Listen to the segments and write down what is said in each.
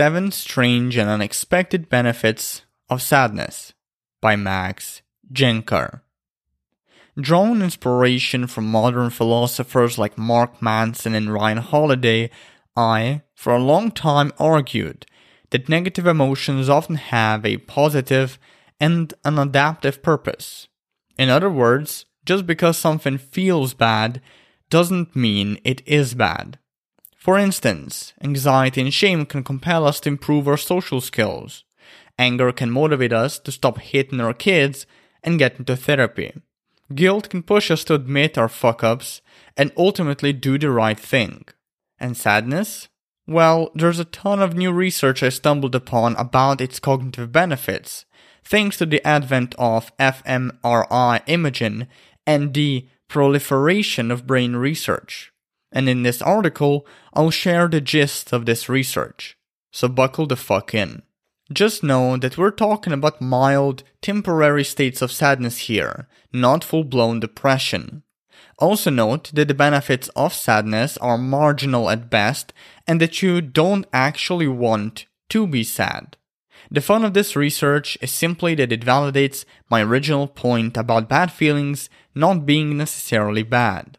7 Strange and Unexpected Benefits of Sadness by Max Genscher. Drawing inspiration from modern philosophers like Mark Manson and Ryan Holiday, I, for a long time, argued that negative emotions often have a positive and an adaptive purpose. In other words, just because something feels bad doesn't mean it is bad. For instance, anxiety and shame can compel us to improve our social skills. Anger can motivate us to stop hitting our kids and get into therapy. Guilt can push us to admit our fuck-ups and ultimately do the right thing. And sadness? Well, there's a ton of new research I stumbled upon about its cognitive benefits, thanks to the advent of fMRI imaging and the proliferation of brain research. And in this article, I'll share the gist of this research. So buckle the fuck in. Just know that we're talking about mild, temporary states of sadness here, not full-blown depression. Also note that the benefits of sadness are marginal at best and that you don't actually want to be sad. The fun of this research is simply that it validates my original point about bad feelings not being necessarily bad.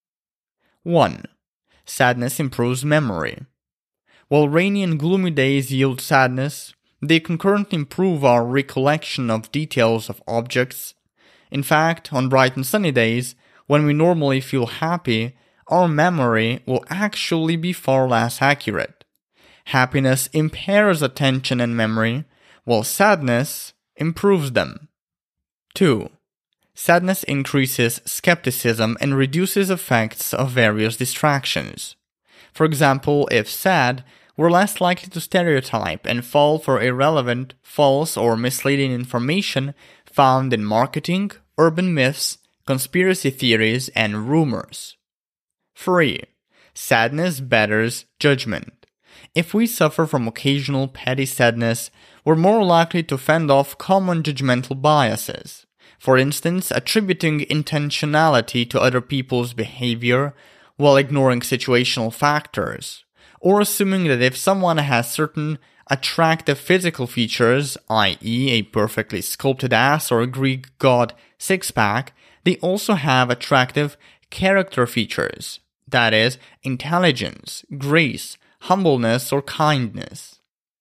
1. Sadness improves memory. While rainy and gloomy days yield sadness, they concurrently improve our recollection of details of objects. In fact, on bright and sunny days, when we normally feel happy, our memory will actually be far less accurate. Happiness impairs attention and memory, while sadness improves them. 2. Sadness increases skepticism and reduces effects of various distractions. For example, if sad, we're less likely to stereotype and fall for irrelevant, false, or misleading information found in marketing, urban myths, conspiracy theories, and rumors. 3. Sadness betters judgment. If we suffer from occasional petty sadness, we're more likely to fend off common judgmental biases. For instance, attributing intentionality to other people's behavior while ignoring situational factors, or assuming that if someone has certain attractive physical features, i.e. a perfectly sculpted ass or a Greek god six-pack, they also have attractive character features, that is, intelligence, grace, humbleness, or kindness.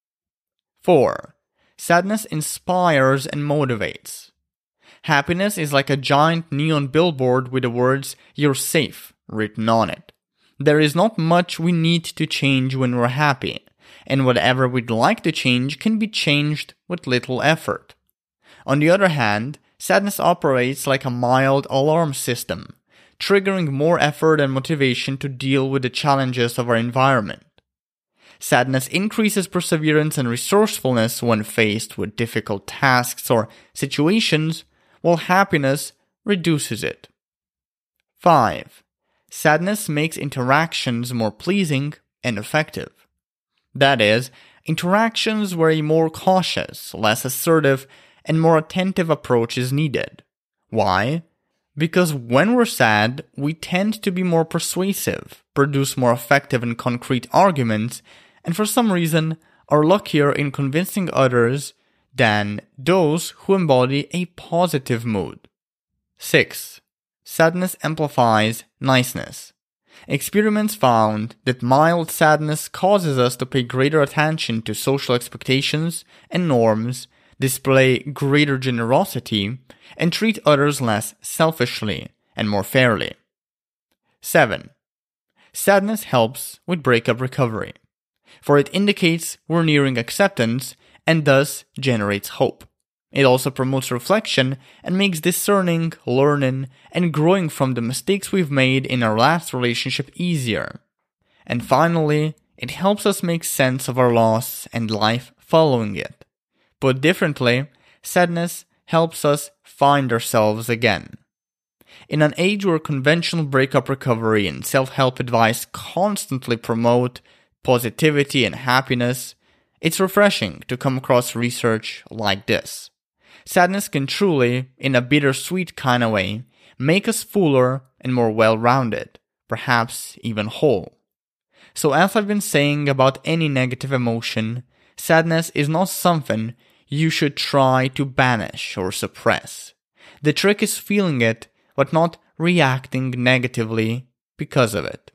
4. Sadness inspires and motivates. Happiness is like a giant neon billboard with the words, "You're safe," written on it. There is not much we need to change when we're happy, and whatever we'd like to change can be changed with little effort. On the other hand, sadness operates like a mild alarm system, triggering more effort and motivation to deal with the challenges of our environment. Sadness increases perseverance and resourcefulness when faced with difficult tasks or situations, while happiness reduces it. 5. Sadness makes interactions more pleasing and effective. That is, interactions where a more cautious, less assertive, and more attentive approach is needed. Why? Because when we're sad, we tend to be more persuasive, produce more effective and concrete arguments, and for some reason are luckier in convincing others than those who embody a positive mood. 6. Sadness amplifies niceness. Experiments found that mild sadness causes us to pay greater attention to social expectations and norms, display greater generosity, and treat others less selfishly and more fairly. 7. Sadness helps with breakup recovery, for it indicates we're nearing acceptance and thus generates hope. It also promotes reflection and makes discerning, learning, and growing from the mistakes we've made in our last relationship easier. And finally, it helps us make sense of our loss and life following it. Put differently, sadness helps us find ourselves again. In an age where conventional breakup recovery and self-help advice constantly promote positivity and happiness, it's refreshing to come across research like this. Sadness can truly, in a bittersweet kind of way, make us fuller and more well-rounded, perhaps even whole. So as I've been saying about any negative emotion, sadness is not something you should try to banish or suppress. The trick is feeling it, but not reacting negatively because of it.